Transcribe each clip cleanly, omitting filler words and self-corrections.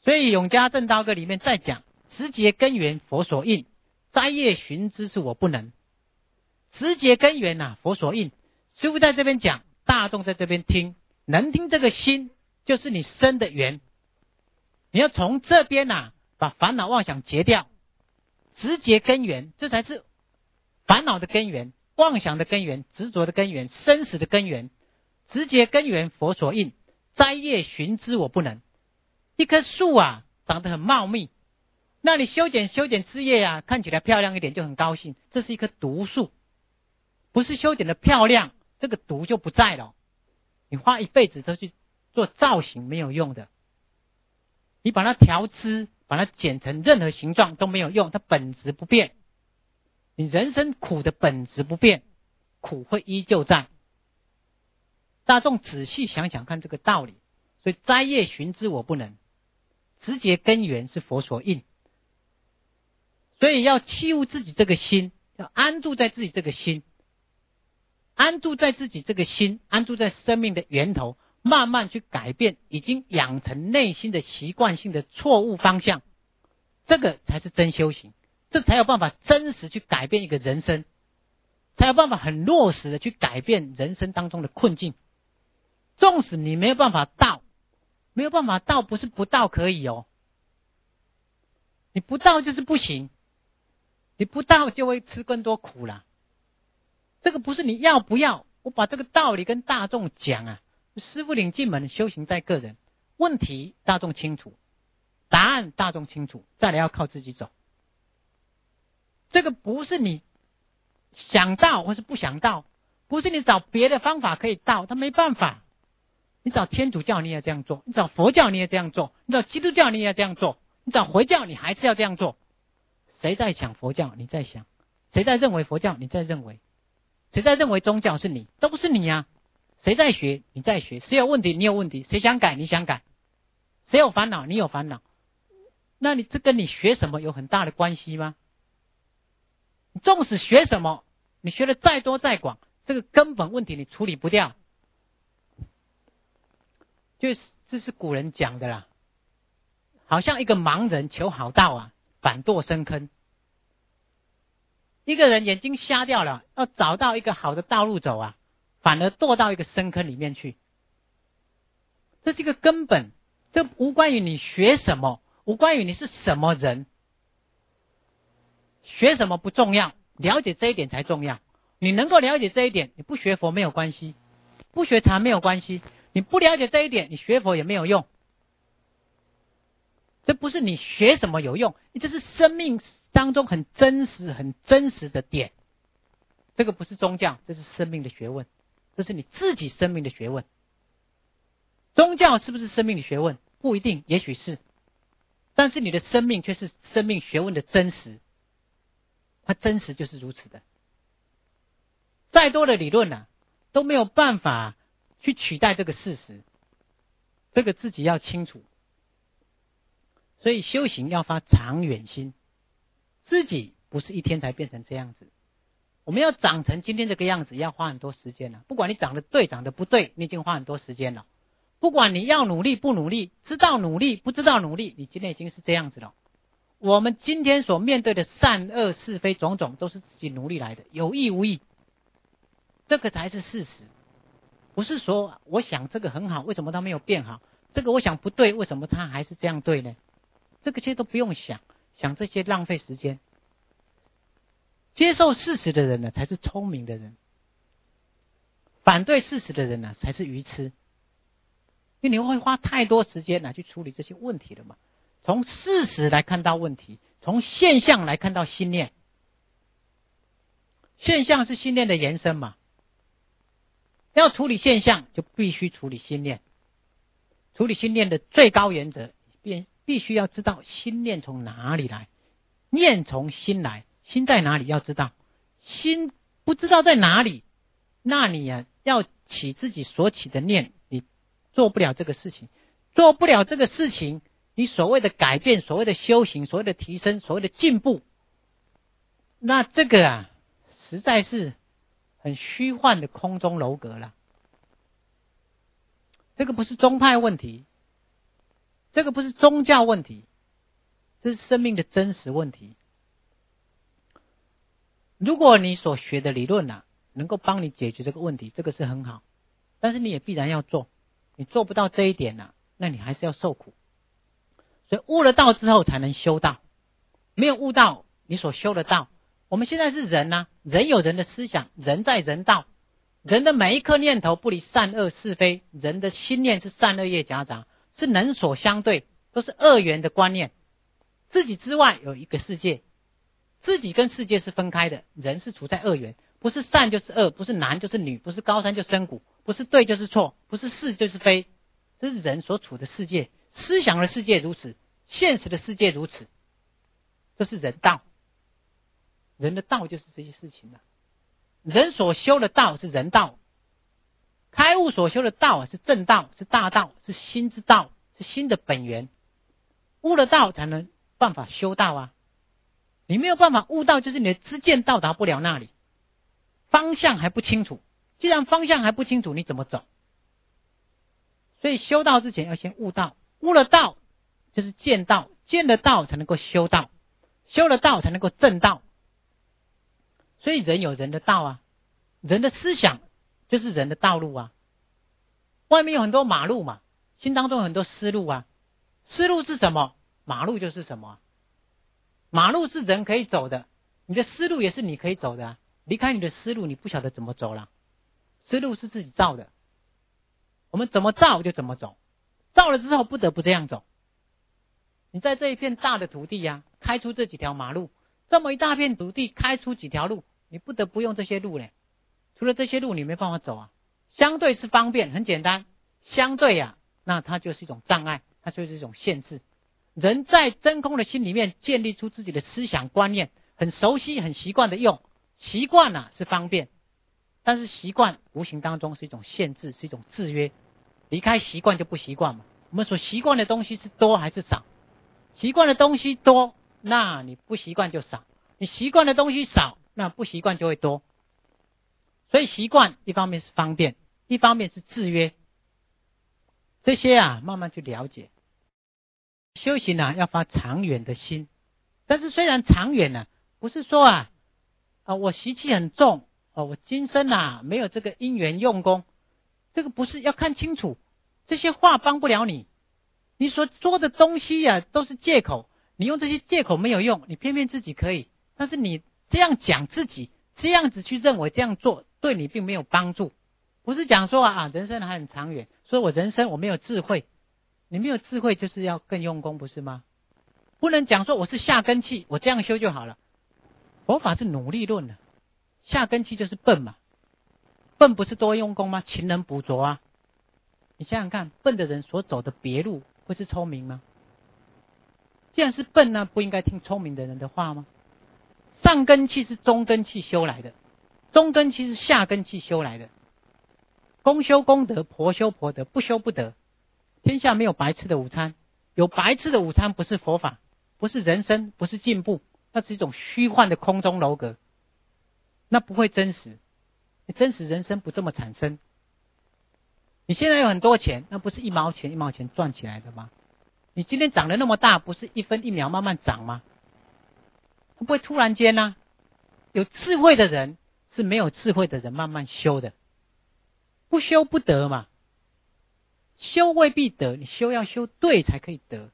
所以永嘉正道歌里面再讲，直节根源佛所应，摘叶寻之是我不能。直节根源啊，佛所应。师父在这边讲，大众在这边听，能听这个心就是你生的缘。你要从这边啊，把烦恼妄想截掉，直节根源，这才是烦恼的根源，妄想的根源，执着的根源，生死的根源。直节根源佛所应，摘叶寻之我不能。一棵树啊，长得很茂密，那你修剪枝叶啊，看起来漂亮一点就很高兴，这是一棵毒树。不是修剪的漂亮，这个毒就不在了。你花一辈子都去做造型没有用的，你把它调枝，把它剪成任何形状都没有用，它本质不变。你人生苦的本质不变，苦会依旧在。大众仔细想想看这个道理，所以摘叶寻之我不能，直节根源是佛所应。所以要契悟自己这个心，要安住在自己这个心，安住在自己这个心，安住在生命的源头，慢慢去改变已经养成内心的习惯性的错误方向，这个才是真修行，这才有办法真实去改变一个人生，才有办法很落实的去改变人生当中的困境。纵使你没有办法到，没有办法到不是不到可以哦，你不到就是不行，你不到就会吃更多苦啦。这个不是你要不要，我把这个道理跟大众讲啊。师父领进门，修行在个人，问题大众清楚，答案大众清楚，再来要靠自己走。这个不是你想到或是不想到，不是你找别的方法可以到，他没办法。你找天主教你也这样做，你找佛教你也这样做，你找基督教你也这样做，你找回教你还是要这样做。谁在想佛教你在想，谁在认为佛教你在认为，谁在认为宗教是你，都是你啊。谁在学你在学，谁有问题你有问题，谁想改你想改，谁有烦恼你有烦恼，那你这跟你学什么有很大的关系吗？你纵使学什么，你学的再多再广，这个根本问题你处理不掉。就是这是古人讲的啦，好像一个盲人求好道啊，反堕深坑。一个人眼睛瞎掉了，要找到一个好的道路走啊，反而堕到一个深坑里面去。这是一个根本，这无关于你学什么，无关于你是什么人，学什么不重要，了解这一点才重要。你能够了解这一点，你不学佛没有关系，不学禅没有关系，你不了解这一点，你学佛也没有用。这不是你学什么有用，这是生命当中很真实的点。这个不是宗教，这是生命的学问，这是你自己生命的学问。宗教是不是生命的学问？不一定，也许是，但是你的生命却是生命学问的真实，它真实就是如此的。再多的理论啊，都没有办法去取代这个事实，这个自己要清楚。所以修行要发长远心，自己不是一天才变成这样子，我们要长成今天这个样子要花很多时间了。不管你长得对长得不对，你已经花很多时间了。不管你要努力不努力，知道努力不知道努力，你今天已经是这样子了。我们今天所面对的善恶是非种种，都是自己努力来的，有意无意，这个才是事实。不是说我想这个很好，为什么它没有变好？这个我想不对，为什么它还是这样对呢？这个些都不用想，想这些浪费时间。接受事实的人呢，才是聪明的人；反对事实的人呢，才是愚痴。因为你会花太多时间来去处理这些问题了嘛。从事实来看到问题，从现象来看到心念。现象是心念的延伸嘛。要处理现象，就必须处理心念。处理心念的最高原则，必须要知道心念从哪里来，念从心来，心在哪里要知道，心不知道在哪里，那你啊要起自己所起的念，你做不了这个事情，做不了这个事情，你所谓的改变，所谓的修行，所谓的提升，所谓的进步，那这个啊实在是很虚幻的空中楼阁了。这个不是宗派问题， 这个不是宗教问题，这是生命的真实问题。如果你所学的理论能够帮你解决这个问题，这个是很好，但是你也必然要做，你做不到这一点那你还是要受苦。所以悟了道之后才能修道，没有悟道你所修的道，我们现在是人人有人的思想，人在人道，人的每一颗念头不离善恶是非，人的心念是善恶业夹杂，是能所相对，都是二元的观念。自己之外有一个世界，自己跟世界是分开的，人是处在二元，不是善就是恶，不是男就是女，不是高山就深谷，不是对就是错，不是是就是非，这是人所处的世界。思想的世界如此，现实的世界如此，这是人道。人的道就是这些事情人所修的道是人道，开悟所修的道是正道，是大道，是心之道，是心的本源。悟了道才能办法修道你没有办法悟道，就是你的知见到达不了那里，方向还不清楚。既然方向还不清楚，你怎么走？所以修道之前要先悟道，悟了道就是见道，见了道才能够修道，修了道才能够正道。所以人有人的道人的思想就是人的道路外面有很多马路嘛，心当中有很多思路思路是什么？马路就是什么？马路是人可以走的，你的思路也是你可以走的离开你的思路，你不晓得怎么走了。思路是自己造的，我们怎么造就怎么走，造了之后不得不这样走。你在这一片大的土地开出这几条马路，这么一大片土地开出几条路，你不得不用这些路呢。除了这些路你没办法走相对是方便，很简单，相对那它就是一种障碍，它就是一种限制。人在真空的心里面建立出自己的思想观念，很熟悉很习惯的用，习惯是方便，但是习惯无形当中是一种限制，是一种制约。离开习惯就不习惯嘛。我们所习惯的东西是多还是少？习惯的东西多，那你不习惯就少，你习惯的东西少，那不习惯就会多。所以习惯一方面是方便，一方面是制约，这些慢慢去了解。修行要发长远的心，但是虽然长远不是说我习气很重我今生没有这个因缘用功，这个不是，要看清楚，这些话帮不了你，你所说的东西都是借口，你用这些借口没有用，你偏偏自己可以，但是你这样讲自己，这样子去认为这样做对你并没有帮助。不是讲说人生还很长远，所以我人生我没有智慧，你没有智慧就是要更用功，不是吗？不能讲说我是下根器，我这样修就好了。佛法是努力论下根器就是笨嘛，笨不是多用功吗？勤能补拙你想想看，笨的人所走的别路会是聪明吗？既然是笨不应该听聪明的人的话吗？上根器是中根器修来的，中根器是下根器修来的。公修公德，婆修婆德，不修不得。天下没有白吃的午餐，有白吃的午餐不是佛法，不是人生，不是进步，那是一种虚幻的空中楼阁，那不会真实。真实人生不这么产生。你现在有很多钱，那不是一毛钱一毛钱赚起来的吗？你今天长得那么大，不是一分一秒慢慢长吗？会不会突然间有智慧的人是没有智慧的人慢慢修的，不修不得嘛。修未必得，你修要修对才可以得。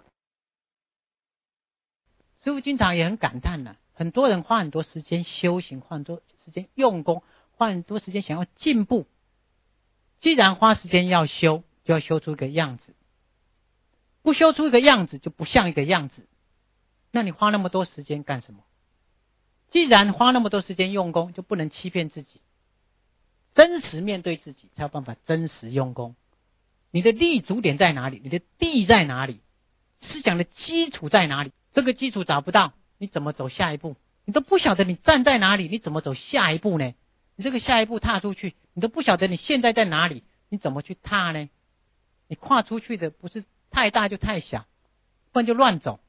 师父经常也很感叹很多人花很多时间修行，花很多时间用功，花很多时间想要进步。既然花时间要修，就要修出一个样子，不修出一个样子就不像一个样子，那你花那么多时间干什么？既然花那么多时间用功，就不能欺骗自己，真实面对自己才有办法真实用功。你的立足点在哪里？你的地在哪里？思想的基础在哪里？这个基础找不到，你怎么走下一步？你都不晓得你站在哪里，你怎么走下一步呢？你这个下一步踏出去，你都不晓得你现在在哪里，你怎么去踏呢？你跨出去的不是太大就太小，不然就乱走。